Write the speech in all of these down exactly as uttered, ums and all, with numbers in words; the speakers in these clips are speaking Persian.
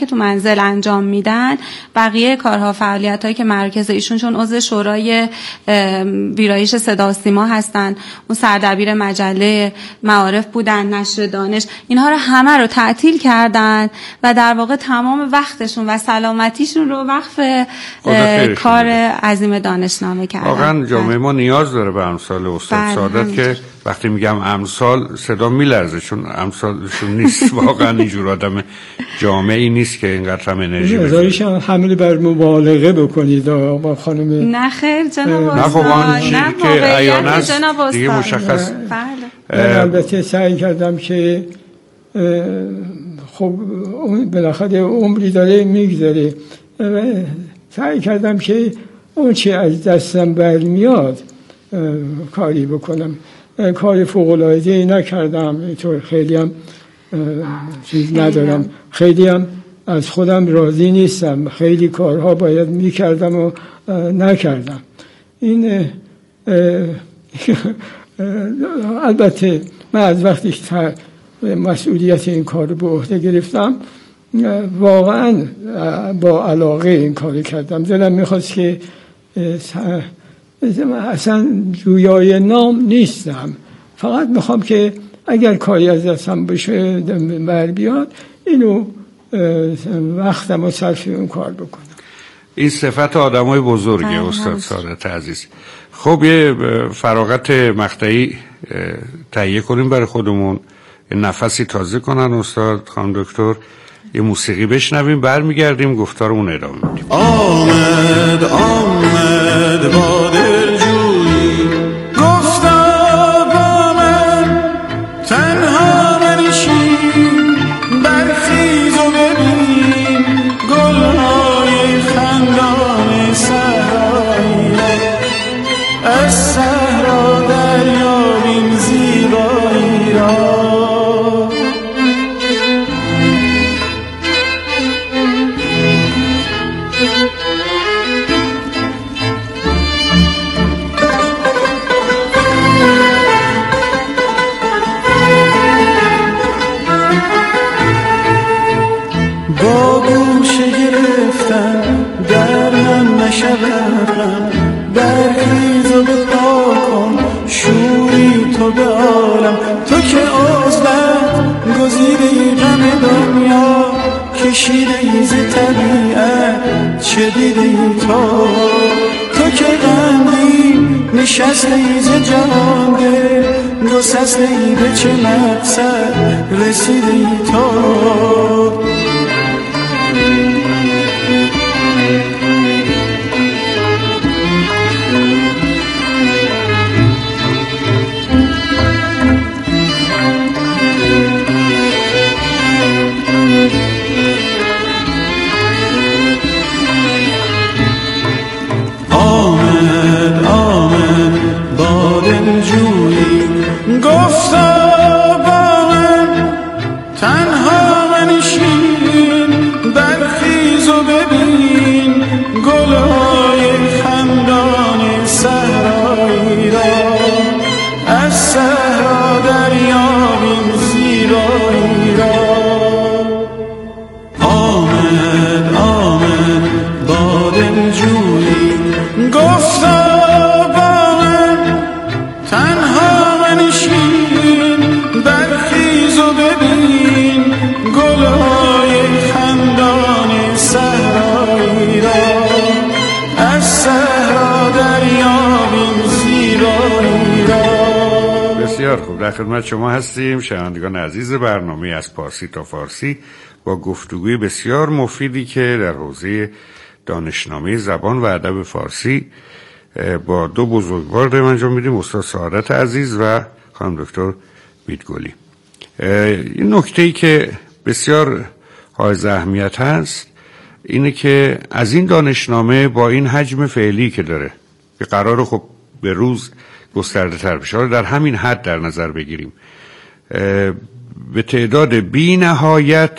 که تو منزل انجام میدن، بقیه کارها فعالیتایی که مراکز ایشون چون عضو شورای ویرایش صدا و سیما هستن، اون سردبیر مجله معارف بودن، نشر دانش، اینها رو همه رو تعطیل کردن و در واقع تمام وقتشون و سلامتیشون رو وقف کار عظیم دانشنامه کردن. واقعا جامعه ما نیاز داره به امثال استاد سعادت که وقتی میگم امثال صدا میلرزه، چون امثالشون نیست. واقعا اینجور آدم جامعی نیست که اینقدر هم انرژی بده. نظرش هم حمله بر مبالغه بکنید با خانم. نه خیر جناب استاد. نه خب آن چیزی که عیان است دیگه مشخص. بله. البته سعی کردم که خب بالاخره عمری داره میگذره، سعی کردم که اون چی از دستم برمیاد کاری بکنم. کار فوق‌العاده‌ای نکردم، اینطور خیلی هم چیز ندارم، خیلی هم از خودم راضی نیستم، خیلی کارها باید میکردم و نکردم. این البته من از وقتی که مسئولیت این کار رو به عهده گرفتم واقعا با علاقه این کار کردم. دلم میخواست که اصلا جویای نام نیستم، فقط میخوام که اگر کاری از دستم بشه بر بیاد اینو وقتم رو صرف اون کار بکنم. این صفت آدمای بزرگه استاد سعادت عزیز. خب یه فراغت مقطعی تهیه کنیم برای خودمون، نفسی تازه کنن استاد خانم دکتر، یه موسیقی بشنویم، برمیگردیم گفتارمون ادامه میدیم. آمد آمد با دلجویی گفتا با من تنها منشین، برخیز و ببین گلهای خندان صحرایی از صحرا دریابیم زیبایی را. با گوشه گرفتن در من نشودم، برخیز و بپا کن شوری تو به عالم، تو که عزلت گزیده غم دنیا، کشیده ای ز طبیعت چه دیده ای تو، تو که غمی نشسته ای ز جهان دل، گسسته ای به چه مقصد رسیده ای تو. آمد آمد با دلجویی گفتا با من تنها منشین، برخیز و ببین گلهای خندان صحرایی را، از صحرا دریابیم زیبایی را. آمد آمد با دلجویی گفتا با من تنها منشین، برخیز و ببین گلهای خندان صحرایی را، از صحرا دریابیم زیبایی را. بسیار خوب، در خدمت شما هستیم شنوندگان عزیز برنامه از پارسی تا فارسی با گفتگوی بسیار مفیدی که در حوزه دانشنامه زبان و ادب فارسی با دو بزرگوار داریم انجام میدیم، استاد سعادت عزیز و خانم دکتر بیدگلی. این نکته‌ای که بسیار حائز اهمیت هست اینه که از این دانشنامه با این حجم فعلی که داره که قراره خب به روز گسترده تر بشه، در همین حد در نظر بگیریم، به تعداد بی نهایت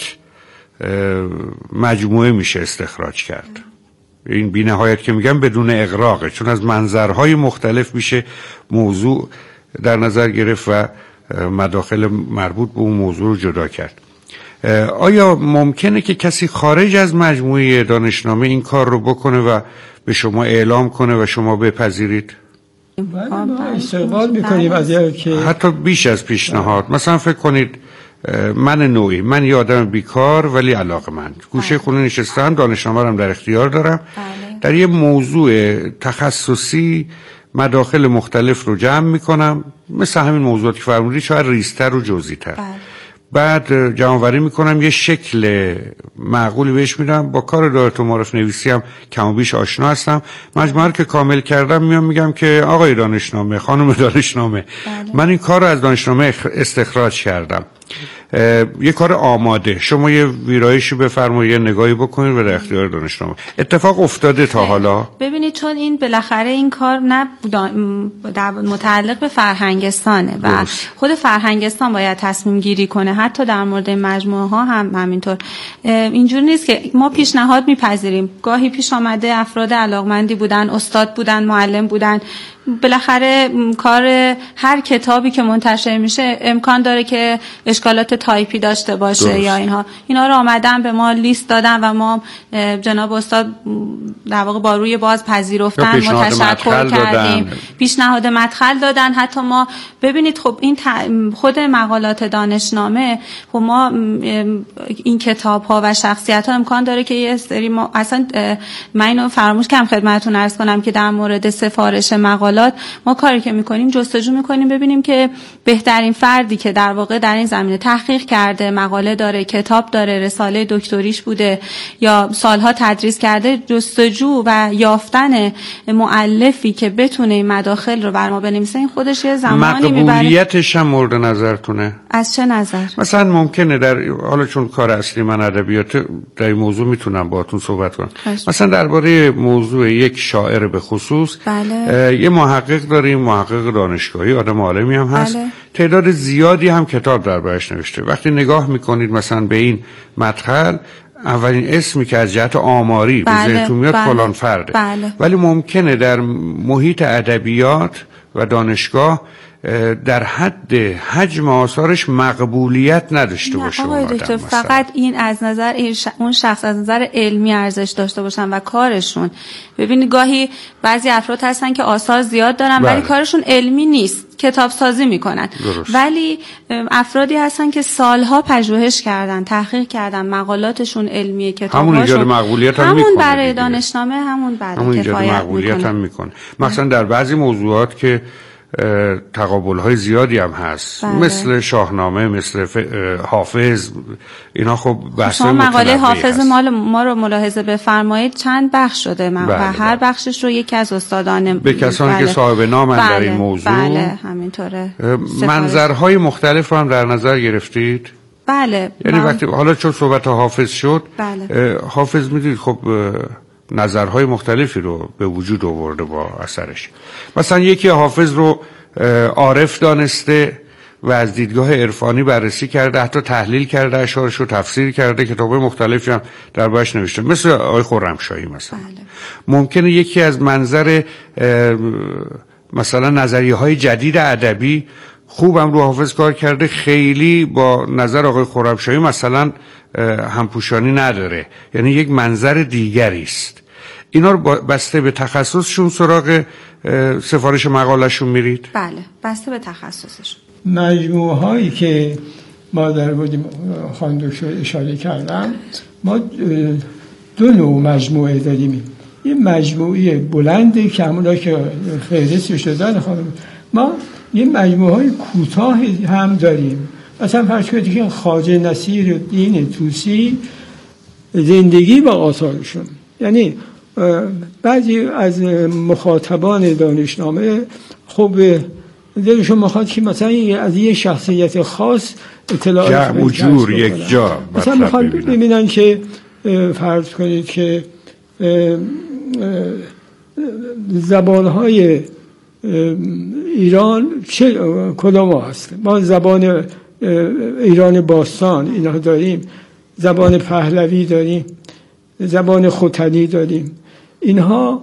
مجموعه میشه استخراج کرد. این بی نهایت که میگم بدون اغراقه، چون از منظرهای مختلف میشه موضوع در نظر گرفت و مداخل مربوط به اون موضوع رو جدا کرد. آیا ممکنه که کسی خارج از مجموعه دانشنامه این کار رو بکنه و به شما اعلام کنه و شما بپذیرید؟ ما استقبال میکنیم از که حتی بیش از پیشنهاد. مثلا فکر کنید من نوعی، من یه آدم بیکار ولی علاقه‌مند، گوشه خونه نشستم، دانشنامه رو در اختیار دارم، بله. در یه موضوع تخصصی مداخل مختلف رو جمع میکنم، مثل همین موضوعاتی که فرمودید، شاید ریزتر و جزئی‌تر، بله. بعد جمع‌آوری میکنم، یه شکل معقولی بهش میدم، با کار دایره معارف نویسی هم کم و بیش آشنا هستم. مجموعه که کامل کردم میام میگم که آقای دانشنامه، خانم دانشنامه، بله. من این کار رو از دانشنامه استخراج کردم، یه کار آماده، شما یه ویرایشی بفرمایید، یه نگاهی بکنید و در اختیار دانشنامه. اتفاق افتاده تا حالا؟ ببینید چون این بالاخره این کار نه متعلق به فرهنگستانه و درست. خود فرهنگستان باید تصمیم گیری کنه، حتی در مورد مجموعه ها هم همینطور. اینجور نیست که ما پیشنهاد میپذیریم، گاهی پیش آمده افراد علاقمندی بودن، استاد بودن، معلم بودن، بالاخره کار هر کتابی که منتشر میشه امکان داره که اشکالات تایپی داشته باشه درست. یا اینها اینا رو آمدن به ما لیست دادن و ما جناب استاد در واقع با روی باز پذیرفتن، ما تشکر کردیم، پیشنهاد مدخل دادن. حتی ما ببینید خب این خود مقالات دانشنامه، خب ما این کتاب ها و شخصیت ها امکان داره که یه سری ما اصلا من اینو فراموش کردم خدمتتون عرض کنم که در مورد سفارش مقالات ما کاری که میکنیم جستجو میکنیم ببینیم که بهترین فردی که در واقع در این زمینه تحقیق کرده، مقاله داره، کتاب داره، رساله دکتریش بوده یا سالها تدریس کرده، جستجو و یافتن مؤلفی که بتونه این مداخل رو بر ما بنویسه، این خودش یه زمانی میبره. مقبولیتش هم مورد نظرتونه؟ از چه نظر؟ مثلا ممکنه در حالا چون کار اصلی من ادبیات، در این موضوع میتونم باهاتون صحبت کنم. خشم. مثلا درباره موضوع یک شاعر به خصوص، بله. یه محقق داریم، محقق دانشگاهی، آدم عالمی هم هست، بله. تعداد زیادی هم کتاب دربارش نوشته. وقتی نگاه میکنید مثلا به این مدخل، اولین اسمی که از جهت آماری بله. به ذهنتون میاد بله. فلان فرده، بله. ولی ممکنه در محیط ادبیات و دانشگاه در حد حجم آثارش مقبولیت نداشته باشه. آقای دکتر فقط این از نظر این ش... اون شخص از نظر علمی ارزش داشته باشن و کارشون. ببینید گاهی بعضی افراد هستن که آثار زیاد دارن بله. ولی کارشون علمی نیست، کتاب سازی میکنن. درست. ولی افرادی هستن که سالها پژوهش کردن، تحقیق کردن، مقالاتشون علمیه، کتاباشون همون ایجاد مقبولیت هم همون میکنه، برای دانشنامه همون برای همون کفایت مقبولیت هم میکنه. مثلا در بعضی موضوعات که تقابل های زیادی هم هست، بله. مثل شاهنامه، مثل حافظ، اینا خب بحث شما مقاله حافظ مال ما رو ملاحظه بفرمایید چند بخش شده بله. و هر بخشش رو یکی از استادان به کسانی بله. که صاحب نامن بله. در این موضوع بله همینطوره. منظرهای مختلف رو هم در نظر گرفتید؟ بله. یعنی بله. وقتی حالا چون صحبت حافظ شد، بله. حافظ میدید خب نظرهای مختلفی رو به وجود آورده با اثرش. مثلا یکی حافظ رو عارف دانسته و از دیدگاه عرفانی بررسی کرده، حتی تحلیل کرده، اشعارش رو تفسیر کرده، کتاب‌های مختلفی هم دربارش نوشته، مثل آقای خرمشاهی مثلا. بله. ممکنه یکی از منظر مثلا نظریه‌های جدید ادبی خوبم رو حافظ کار کرده، خیلی با نظر آقای خرمشاهی مثلا همپوشانی نداره، یعنی یک منظر دیگری است. اینا رو بسته به تخصصشون سراغ سفارش مقالهشون میرید؟ بله، بسته به تخصصشون. مجموعه هایی که ما در بودیم خانم دکتر اشاره کردم، ما دو نوع مجموعه داریم. یه مجموعه بلنده که همونا که فهرست شدن خانم، ما یه مجموعه های کوتاه هم داریم. مثلا فرض کنید که خواجه نصیرالدین طوسی زندگی و آثارشون، یعنی بعضی از مخاطبان دانشنامه خوب دلشون میخواد که مثلا از یه شخصیت خاص اطلاعات جمع و جور یک جا مثلا میخواد ببینن که فرض کنید که زبانهای ایران چه کدام هست. ما زبان ایران باستان اینا داریم، زبان پهلوی داریم، زبان ختنی داریم. اینها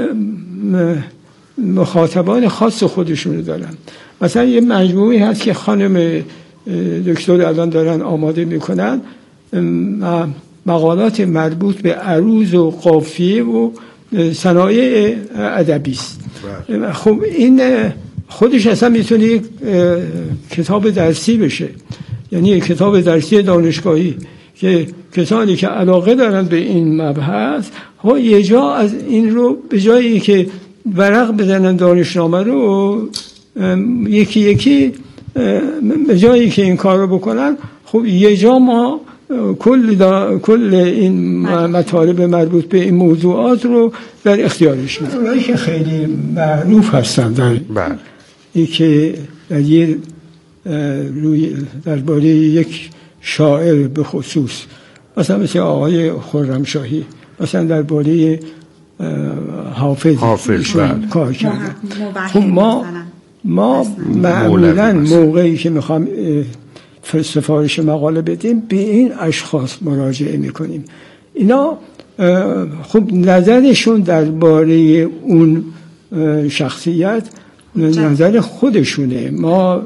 مخاطبان خاص خودشونو دارن. مثلا یه مجموعی هست که خانم دکتر الان دارن آماده میکنن، مقالات مربوط به عروض و قافیه و صنایع ادبی است. خب این خودش اصلا میتونه یک کتاب درسی بشه، یعنی یک کتاب درسی دانشگاهی که کسانی که علاقه دارن به این مبحث ها یه جا از این رو به جایی که ورق بزنن دانشنامه رو یکی یکی به جایی که این کار رو بکنن، خب یه جا ما کل, کل این مطالب مربوط به این موضوعات رو در اختیارش میدیم. اونایی که خیلی معروف هستن در این که در یه روی درباره یک شاعر به خصوص، مثلا مثل آقای خرمشاهی، مثلا درباره حافظ, حافظ کار کردن. خب ما ما معمولا موقعی که میخوام سفارش مقاله بدیم به این اشخاص مراجعه میکنیم. اینا خب نظرشون درباره اون شخصیت نظر خودشونه، ما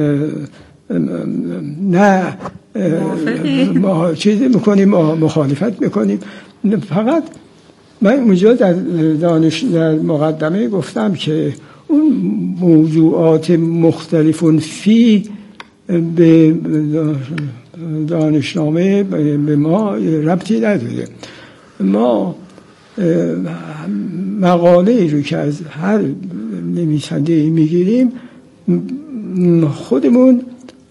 نه ما چیزی میکنیم، ما مخالفت میکنیم. فقط من اونجا در دانش در مقدمه گفتم که اون موضوعات مختلفون فی به دانشنامه به ما ربطی نداره. ما مقاله رو که از هر نویسنده میگیریم خودمون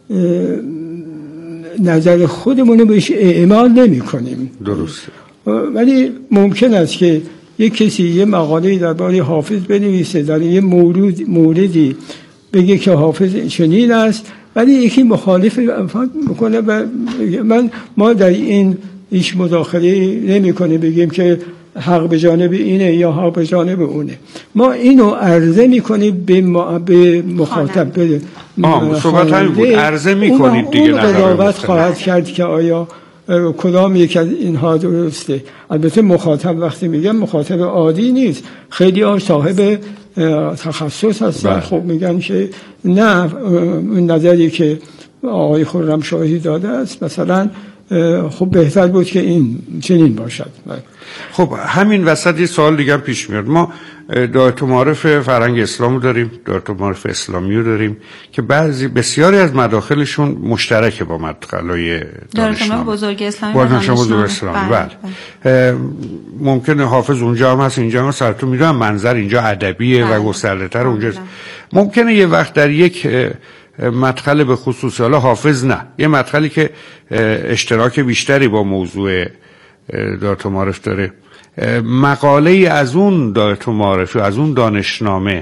نظر خودمون رو بهش اعمال نمی کنیم. درسته. ولی ممکن است که یک کسی یه مقاله درباره حافظ بنویسه، در یه مورد موردی بگه که حافظ چنین است، ولی یکی مخالف میکنه و من ما در این هیچ مداخله نمی کنیم بگیم که حق به جانب اینه یا حق به جانب اونه. ما اینو عرضه میکنیم به, ما به مخاطب، به صحبت همین بود، عرضه میکنید دیگه. اون قضاوت خواهد کرد که آیا کدام یک از اینها درسته. البته مخاطب وقتی میگم مخاطب عادی نیست، خیلی ها صاحب تخصص هستن. خب میگن که نه، اون نظری که آقای خرمشاهی داده است مثلا خب بهتر بود که این چنین باشد. خب همین وسط یه سوال دیگه پیش میاد. ما دایره معارف فرهنگ اسلامو داریم، دایره معارف اسلامیو داریم که بعضی بسیاری از مداخلشون مشترکه با مدخلای دانشنامه بزرگ اسلامی با دانشنامه بزرگ اسلامی. بله. ممکنه حافظ اونجا هم هست، اینجا هم سرتون میدونم منظر اینجا ادبیه و گسترده‌تر اونجاست. ممکنه یه وقت در یک مدخل به خصوص، حالا حافظ نه، یه مدخلی که اشتراک بیشتری با موضوع دایره معارف داره، مقاله از اون دایره معارف از اون دانشنامه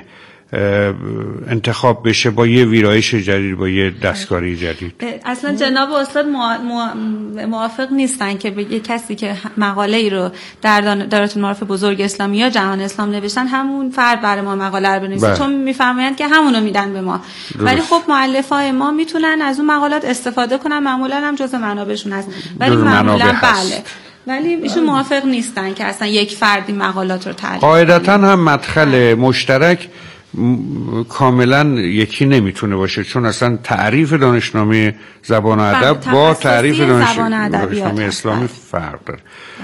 انتخاب بشه با یه ویرایش جدید، با یه دستکاری جدید. اصلا جناب استاد موافق نیستن که به یه کسی که مقاله ای رو در دایره معارف بزرگ اسلامی یا جهان اسلام نوشتن همون فرد برای ما مقاله رو بنویسه، چون میفرمایند که همونو میدن به ما. درست. ولی خب مؤلفای ما میتونن از اون مقالات استفاده کنن، معمولا هم جزء منابعشون هست، ولی معمولا بله، ولی ایشون موافق نیستن که اصلا یک فردی مقالات رو تعریف کنه. قاعدتاً هم مدخل مشترک کاملا یکی نمیتونه باشه، چون اصلا تعریف دانشنامه زبان و ادب با تعریف دانشنامه اسلامی فرق داره.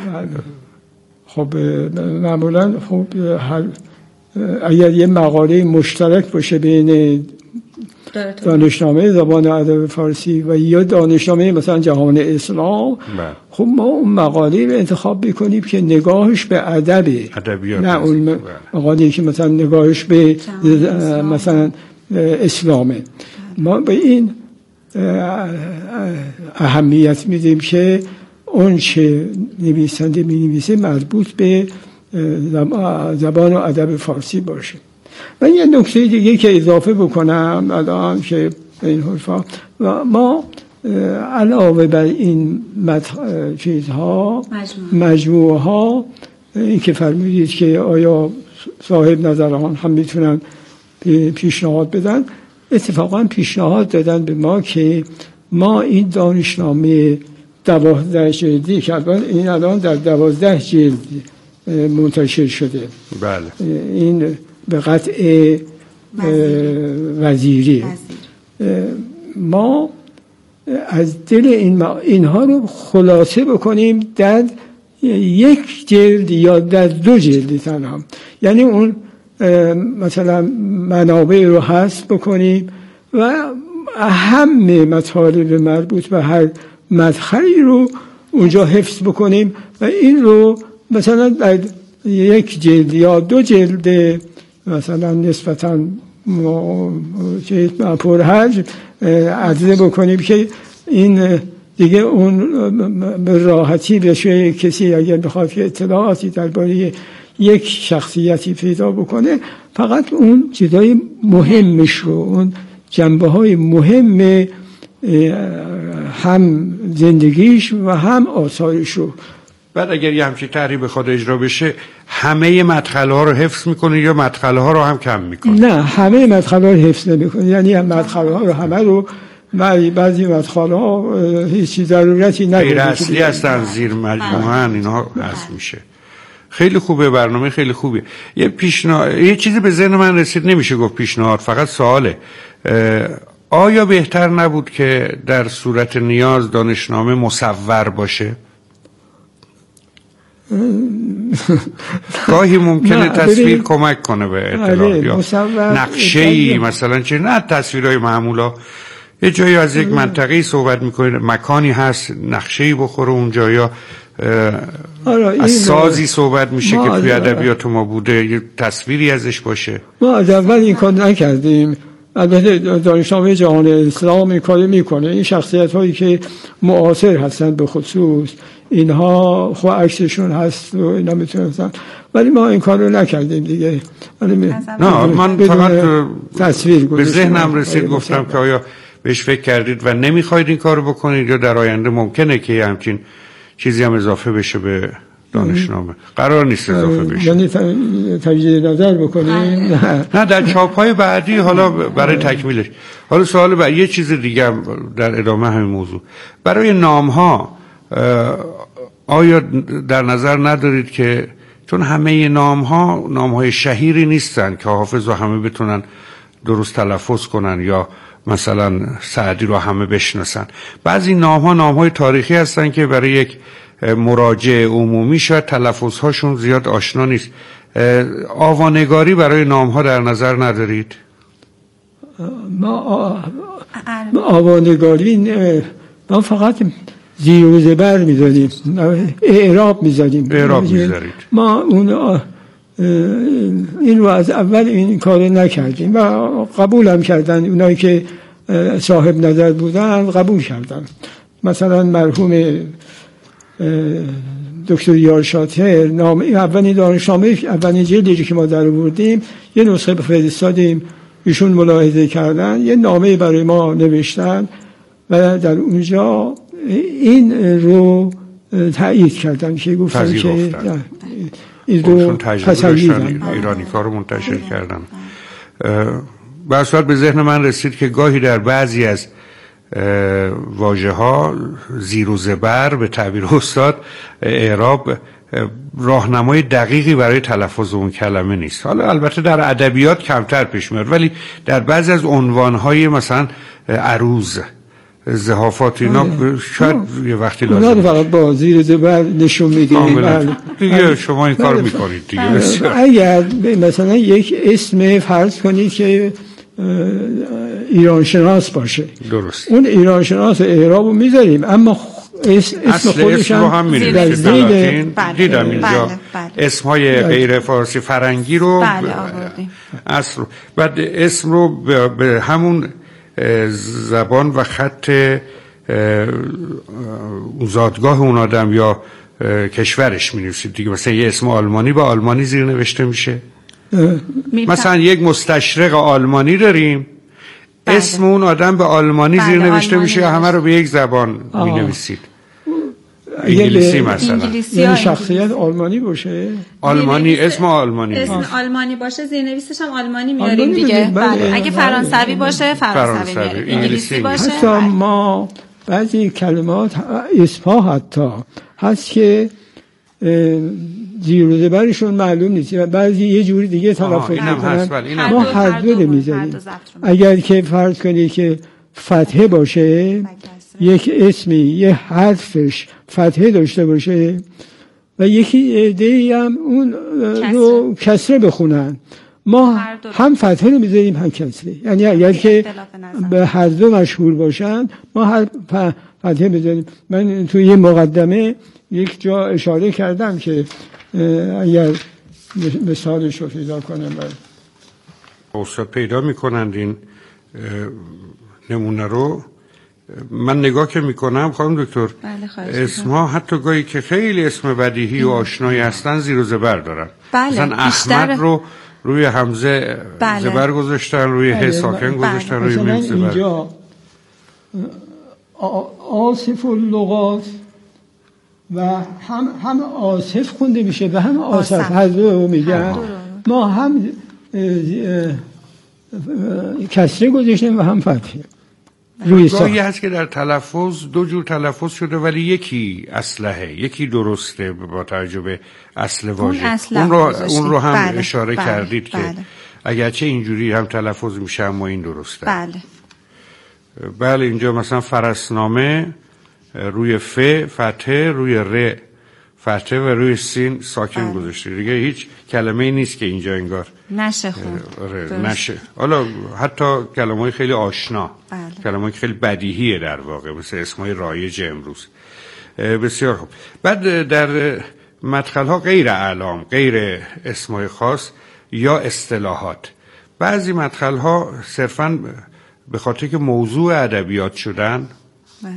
خب معمولا خب اگر یه مقاله مشترک باشه بین دانشنامه زبان و ادب فارسی و یا دانشنامه مثلا جهان اسلام، خب ما اون مقاله رو انتخاب بکنیم که نگاهش به ادبه، نه اون مقاله که مثلا نگاهش به مثلا اسلامه. ما به این اهمیت میدیم که اون چه نویسنده می نویسه مربوط به زبان و ادب فارسی باشه. من یه نکته دیگه که اضافه بکنم الان که این حرفا، ما علاوه بر این چیزها مجموعه ها، این که فرمودید که آیا صاحب نظران هم میتونن پیشنهاد بدن، اتفاقا پیشنهاد دادن به ما که ما این دانشنامه دوازده جلدی که الان این الان در دوازده جلد منتشر شده، بله، این به قطع وزیری، ما از دل این اینها رو خلاصه بکنیم در یک جلد یا در دو جلد تنها. یعنی اون مثلا منابع رو حذف بکنیم و اهم مطالب مربوط به هر مدخلی رو اونجا حفظ بکنیم و این رو مثلا در یک جلد یا دو جلد مثلا نسبتاً پرحجم عرضه بکنیم که این دیگه اون به راحتی بشه. کسی اگر بخواد که اطلاعاتی درباره یک شخصیتی پیدا بکنه فقط اون چیزای مهمش رو، اون جنبه های مهم هم زندگیش و هم آثارش رو. بعد اگر یه همچین طرحی بخواد اجرا بشه همه مدخل ها رو حفظ میکنه یا مدخل ها رو هم کم میکنه؟ نه، همه مدخل ها رو حفظ نمیکنه. یعنی مدخل ها رو همه رو، بعضی مدخل ها هیچ ضرورتی نداره، غیر اصلی هستن، زیر مجموعه اینها حذف میشه. خیلی خوبه، برنامه خیلی خوبه. یه پیشنهاد، یه چیزی به ذهن من رسید، نمیشه گفت پیشنهاد، فقط سواله. آیا بهتر نبود که در صورت نیاز دانشنامه مصور باشه؟ گاهی ممکنه تصویر کمک کنه به اطلاع یا نقشه‌ای مثلا، چه نه تصویرهای معمولا، یه جایی از یک منطقه‌ای صحبت میکنه، مکانی هست نقشه‌ای بخوره اونجا، یا از سازی صحبت میشه که توی ادبیات ما بوده، یه تصویری ازش باشه. ما از اول این کار نکردیم. البته دانشنامه جهان اسلام این کار میکنه. این شخصیت هایی که معاصر هستند به خصوص اینها خب عکسشون هست و اینا میتونستن، ولی ما این کار رو نکردیم دیگه. نه، من فقط تصویر به ذهنم رسید، گفتم که آیا بهش فکر کردید و نمیخواید این کار رو بکنید، یا در آینده ممکنه که همچین چیزی هم اضافه بشه به دانشنامه؟ قرار نیست اضافه بشه. یعنی تجدید نظر بکنیم؟ نه، در چاپ‌های بعدی حالا برای تکمیلش. حالا سوال بعد یه چیز دیگه هم در ادامه همین موضوع، برای نام‌ها آیا در نظر ندارید که چون همه نام‌ها نام‌های شهیری نیستن که حافظ و همه بتونن درست تلفظ کنن یا مثلا سعدی رو همه بشناسن، بعضی نام‌ها نام‌های تاریخی هستن که برای یک مراجع عمومی شاید تلفظ‌هاشون زیاد آشنا نیست. آوانگاری برای نام‌ها در نظر ندارید؟ ما آوانگاری ما فقط زیر و زبر می‌ذاریم، اعراب می‌ذاریم. اعراب می‌ذارید. ما اون این رو از اول این کار نکردیم و قبول هم کردن. اونایی که صاحب نظر بودن قبول کردن. مثلا مرحوم دکتر یارشاتر نامه اولین دانشنامه اولین جلدی که ما در آوردیم یه نسخه فرستادیم، ایشون ملاحظه کردن، یه نامه برای ما نوشتن و در اونجا این رو تایید کردن که گفتن که این رو پسندیدن، ایرانی کار رو منتشر کردن. به اصلا به ذهن من رسید که گاهی در بعضی از واژه ها زیر و زبر به تعبیر استاد اعراب راهنمای دقیقی برای تلفظ اون کلمه نیست. حالا البته در ادبیات کمتر پیش میاد، ولی در بعضی از عنوانهای مثلا عروض، ضحافات اینا شاید یه وقتی لازم اونا رو فقط با زیر زبر نشون میدیم دیگه. شما این کار میکنید دیگه. اگر مثلا یک اسم فرض کنید که ایران شناس باشه، درست، اون ایران شناس اعراب رو میذاریم، اما اسم, اسم خودش هم, هم در زیر دیدم اینجا اسمهای غیر فارسی فرنگی رو اصل، بعد اسم رو به همون زبان و خط زادگاه اون آدم یا کشورش می نویسید دیگه. مثلا یه اسم آلمانی با آلمانی زیر نوشته میشه. مثلا یک مستشرق آلمانی داریم، بله. اسم اون آدم به آلمانی بله. زیر نوشته میشه، همه رو به یک زبان می نویسید. انگلیسی مثلا، یعنی شخصیت آلمانی باشه، آلمانی اسم آلمانی، اسم آلمانی باشه زیر نویسش هم آلمانی میاریم دیگه. بله. اگه فرانسوی باشه فرانسوی میاریم، انگلیسی باشه. حتی ما بعضی کلمات اسمها حتی هست که زیر و زبرشون معلوم نیست، بعضی یه جوری دیگه تلفظ میکنن، ما هر دو رو میذاریم. اگر که فرض کنید که فتحه باشه یک اسمی یه حرفش فتحه داشته باشه و یکی دیگه هم اون رو کسره بخونن، ما هم فتحه رو میذاریم هم کسره، یعنی اگر که به هر دو مشهور باشن ما هر فتحه بذاریم. من توی یه مقدمه یک جا اشاره کردم که اگر مثالش رو پیدا کنم استاد پیدا میکنند این نمونه رو. من نگاه که میکنم خانم دکتر اسمها حتی گاهی که خیلی اسم بدیهی و آشنایی هستن زیر و زبر دارن. بله. مثلا احمد رو روی همزه بله. زبر گذاشتن، روی ه ساکن گذاشتن، روی میم زبر. اینجا آصف اللغات و هم هم آصف خونده میشه و هم آصف، هر دو میگن. ما هم کسره گذاشتیم و هم فتحه. گاهی هست که در تلفظ دو جور تلفظ شده ولی یکی اصله، یکی درسته با توجه به اصل واژه. اون رو اون رو هم بله. اشاره بله. کردید بله. که اگرچه اینجوری هم تلفظ میشه اما این درسته. بله. بله اینجا مثلا فرسنامه روی ف فتحه، روی ر فتحه و روی سین ساکن گذاشته. دیگه هیچ کلمه ای نیست که اینجا انگار نشه خود نشه. حالا حتی کلمه‌های خیلی آشنا، بله. کلمه‌های خیلی بدیهیه در واقع، مثل اسمای رایج امروز. بسیار خوب. بعد در مدخل‌ها غیر اعلام، غیر اسمای خاص یا اصطلاحات، بعضی مدخل‌ها صرفاً به خاطر که موضوع ادبیات شدن بله.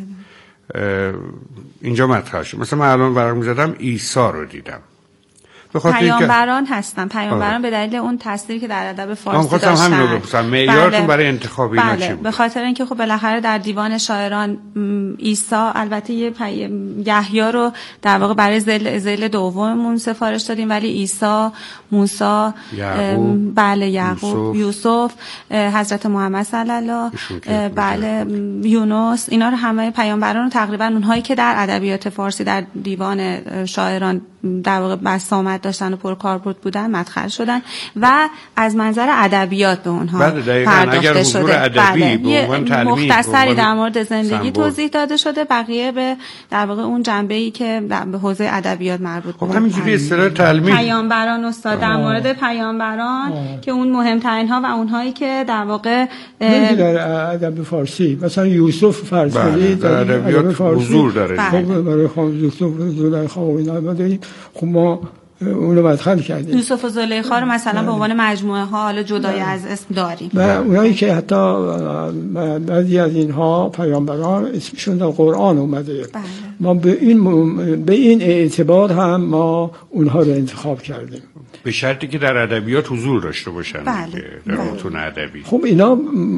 اینجا مطرح شد. مثلا من الان ورق می‌زدم عیسی رو دیدم. پیامبران هستن، پیامبران به دلیل اون تاثیری که در ادب فارسی داشتن. من همین رو بپرسم، معیارتون بله. برای انتخاب اینا بله. چی بود؟ به خاطر اینکه خب بالاخره در دیوان شاعران عیسی، البته یه پی... یحیی رو در واقع برای ذیل ذیل دوممون سفارش دادیم، ولی عیسی، موسی، یعقوب، بله یعقوب، یوسف, یوسف حضرت محمد صلی الله، بله یونس، اینا رو همه پیامبران رو تقریبا اونهایی که در ادبیات فارسی در دیوان شاعران در واقع بسامد داشتن و پرکاربرد بودن مدخل شدن و از منظر ادبیات به اونها پرداخته شده. بله یه مختصری در مورد زندگی توضیح داده شده، بقیه به در واقع اون جنبه‌ای که به حوزه ادبیات مربوط خب همینجوری اصطلاح تلمیح پیامبران استاد در مورد پیامبران آه. که اون مهمترین ها و اونهایی که در واقع در ادب فارسی مثلا یوسف فرض کنید در ادبیات حضور داره. خب برای خانم یوسف زلیخا و اینا داریم، خب ما اونو مدخل کردیم. یوسف و زلیخا رو مثلا به عنوان مجموعه ها حالا جدای از اسم داریم و اونایی که حتی بعضی از اینها پیامبران اسمشون در قرآن اومده. بله. ما به این به این اعتبار هم ما اونها رو انتخاب کردیم، به شرطی که در ادبیات حضور داشته باشن. بله. در متون ادبی. خب اینا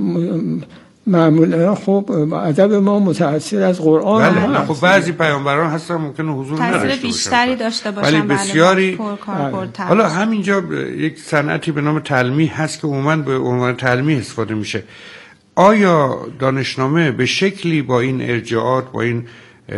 معمولا خب ادب ما متأثر از قرآن بله. هست. خب بعضی پیامبران هستن ممکنه حضور نداشته باشن، بیشتری داشته باشن، ولی بسیاری بله. حالا همینجا یک صنعتی به نام تلمیح هست که عموما به عنوان تلمیح استفاده میشه. آیا دانشنامه به شکلی با این ارجاعات، با این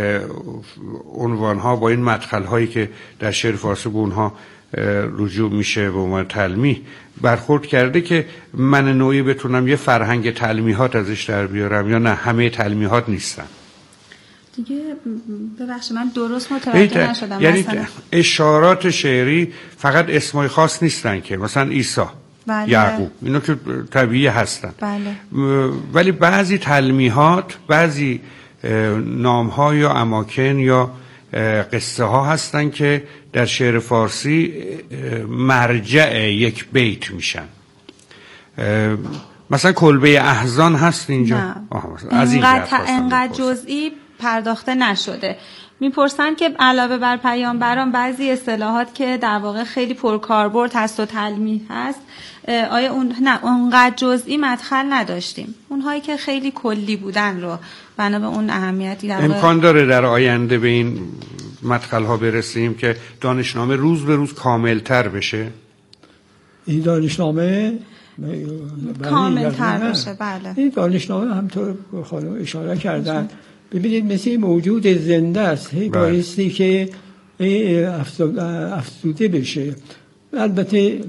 عنوانها، با این مدخل‌هایی که در شعر فارسی به اونها رجوع میشه به عنوان تلمیح برخورد کرده که من نوعی بتونم یه فرهنگ تلمیحات ازش در بیارم، یا نه همه تلمیحات نیستن؟ دیگه ببخشید من درست متوجه نشدم. یعنی مثلا اشارات شعری فقط اسمای خاص نیستن که مثلا عیسی، بله. یعقوب، اینا که طبیعی هستن. بله. ولی بعضی تلمیحات، بعضی نام‌ها یا اماکن یا قصه ها هستن که در شعر فارسی مرجع یک بیت میشن. مثلا کلبه احزان هست اینجا. از این انقدر جزئی پرداخته نشده. میپرسن که علاوه بر پیامبران بعضی اصطلاحات که در واقع خیلی پرکاربرد هست و تلمیح هست، آیا اون نه اونقدر جزئی مدخل نداشتیم؟ اونهایی که خیلی کلی بودن رو بنا به اون اهمیتی در امکان داره در آینده به این مدخل ها برسیم که دانشنامه روز به روز کاملتر بشه؟ این دانشنامه کاملتر بشه. بله. این دانشنامه همطور خانم اشاره کردن، ببینید مثل موجود زنده است، هی بایستی که افزوده بشه. البته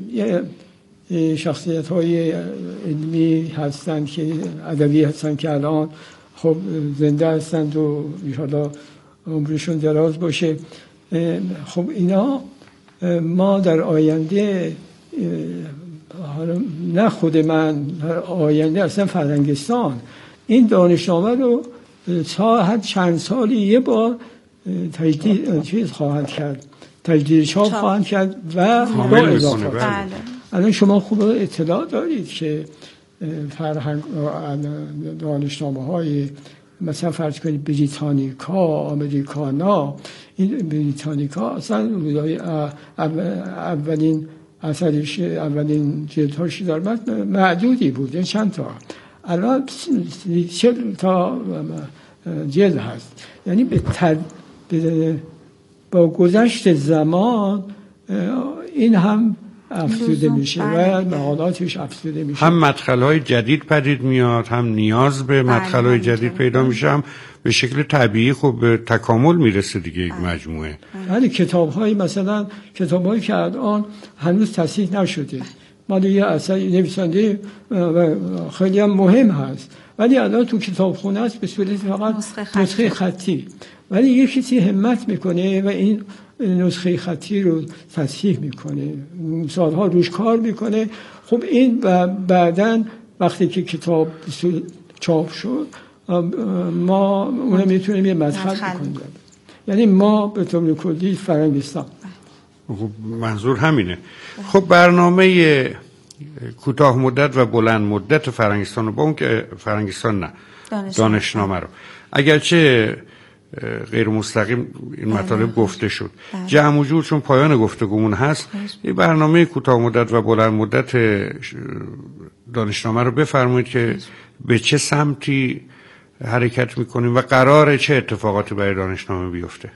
شخصیت های علمی هستن که ادبی هستن که الان خب زنده هستند و انشاءالله عمرشون دراز باشه. خب اینا ما در آینده، حالا نه خود من، در آینده اصلا فرهنگستان این دانشنامه رو تا هر چند سالی یه بار تجدید چیز خواهند کرد، تجدید چاپ خواهند کرد و با اضافه. الان شما خوب اطلاع دارید که فرهنگ دانشنامه های مثلا فرض کنید بریتانیکا، آمریکانا، این بریتانیکا اصلا اولین اثرش، اولین جلدهاش در متن معدودی بود، یعنی چند تا، الان چهل تا جلد هست. یعنی به تر... با گذشت زمان این هم افزوده میشه و مقالاتش افزوده میشه، هم مدخل‌های جدید پدید میاد، هم نیاز به مدخل‌های جدید پیدا میشه، هم به شکل طبیعی خب به تکامل میرسه دیگه یک مجموعه. یعنی کتاب‌های مثلا کتاب‌هایی که الان هنوز تصحیح نشده، مال یه اثر نویسنده خیلی هم مهم هست ولی الان تو کتابخونه است به صورت فقط نسخه خطی، ولی یه کسی همت میکنه و این نسخه خطی رو تصحیح میکنه، سالها روش کار میکنه. خب این و بعداً وقتی که کتاب چاپ شد ما اونو میتونیم یه مدخل بکنیم. یعنی ما به طور کلی فرهنگستان. خب منظور همینه. خب برنامه کوتاه مدت و بلند مدت فرهنگستان رو با اون که فرهنگستان نه دانشنامه رو اگرچه غیر مستقیم این مطالب گفته شد، جمع و جور چون پایان گفتگومون هست، یه برنامه کوتاه مدت و بلند مدت دانشنامه رو بفرمایید که به چه سمتی حرکت میکنیم و قراره چه اتفاقاتی برای دانشنامه بیفته.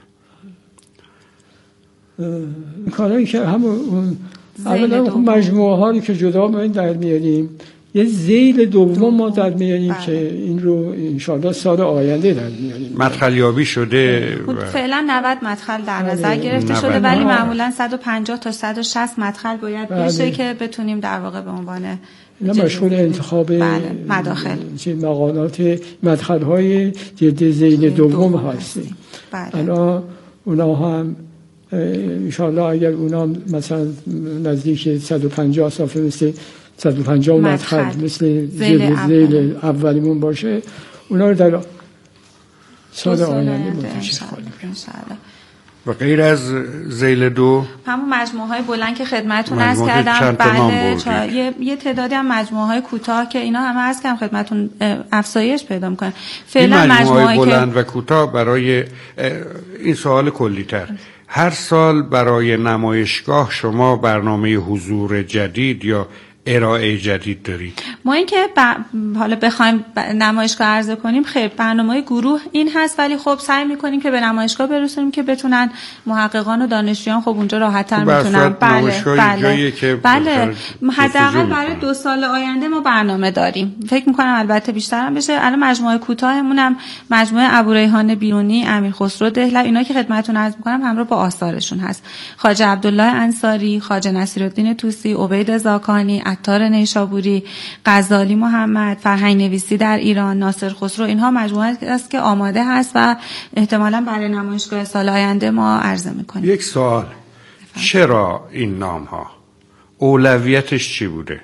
کارهایی که همون اولا مجموعه هایی که جدا ما این در میاریم، یه ذیل دوم ما در میاریم بله. که این رو انشاءالله سال آینده در میاریم. مدخل یابی شده و... فعلا نود مدخل در نظر گرفته شده ولی معمولا صد و پنجاه تا صد و شصت مدخل باید بله. بشه که بتونیم در واقع به عنوان اینا مشغول انتخاب بله. مداخل مقالات مدخل های جلد ذیل دوم هستیم. بله. الان اونا هم انشاءالله اگر اونا مثلا نزدیک صد و پنجاه صفحه مثل صد و پنجاه مدخل مثل جلد ذیل اولیمون باشه، اونا رو در سال آینده منتشر خواهیم کرد. و غیر از ذیل دو همون مجموعه های بلند که خدمتتون عرض کردم، بله یه یه تعدادی هم مجموعه های کوتاه که اینا همه عرض کردم خدمتتون افزایش پیدا میکنن. فعلا مجموعه های بلند که... و کوتاه برای این سوال کلی‌تر، هر سال برای نمایشگاه شما برنامه حضور جدید یا ارائه جدید دارید؟ ما اینکه ب... حالا بخوایم ب... نمایشگاه عرضه کنیم، خیر برنامه گروه این هست ولی خب سعی میکنیم که به نمایشگاه برسونیم که بتونن محققان و دانشجویان خب اونجا راحت‌تر میتونن. بله بله که بله حداقل برای دو سال آینده ما برنامه داریم. فکر میکنم البته بیشتر هم بشه. الان مجموعه کوتاهمون هم مجموعه ابوریحان بیرونی، امیرخسرو دهلوی، اینا که خدمتتون عرض میکنم همراه با آثارشون هست. خواجه عبدالله انصاری، خواجه نصیرالدین طوسی، عبید زاکانی، عطار نیشابوری، غزالی محمد، فرهنگ نویسی در ایران، ناصر خسرو، اینها مجموعه است که آماده هست و احتمالاً برای نمایشگاه سال آینده ما عرضه میکنیم. یک سوال، چرا این نام ها؟ اولویتش چی بوده؟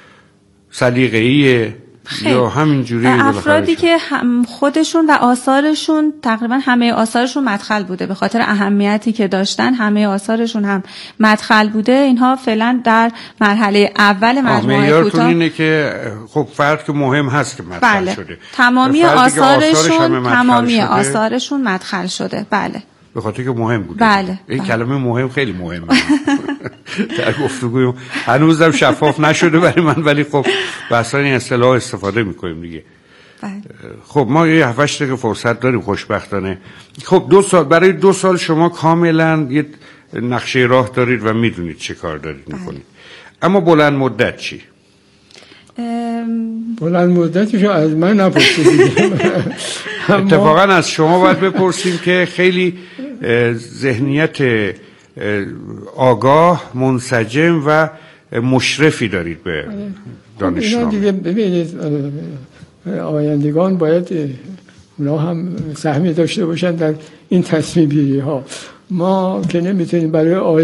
سلیقه‌ای یا همینجوری؟ افرادی که خودشون و آثارشون تقریبا همه آثارشون مدخل بوده، به خاطر اهمیتی که داشتن همه آثارشون هم مدخل بوده. اینها فعلا در مرحله اول مجموعه کوتاه اینه که خب فرد که مهم هست که مدخل بله. شده تمامی آثارشون تمامی آثارشون مدخل شده. بله به خاطر که مهم بوده. بله. این بله. کلمه مهم خیلی مهمه در گفتگویم هنوزم شفاف نشده برای من، ولی خب بحثا این اصطلاح استفاده میکنیم دیگه. بله. خب ما یه هفت دقیقه فرصت داریم خوشبختانه. خب دو سال برای دو سال شما کاملا یه نقشه راه دارید و میدونید چه کار دارید بله. میکنید. اما بلند مدت چی؟ ام... بلند مدتش از من نپرسیدید. اتفاقا از شما باید بپرسیم که خیلی ذهنیت آگاه، منسجم و مشرفی دارید به دانشنامه. دیگه ببینید آیندگان باید اونا هم سهمی داشته باشن در این تصمیم گیری ها. ما که نمیتونیم برای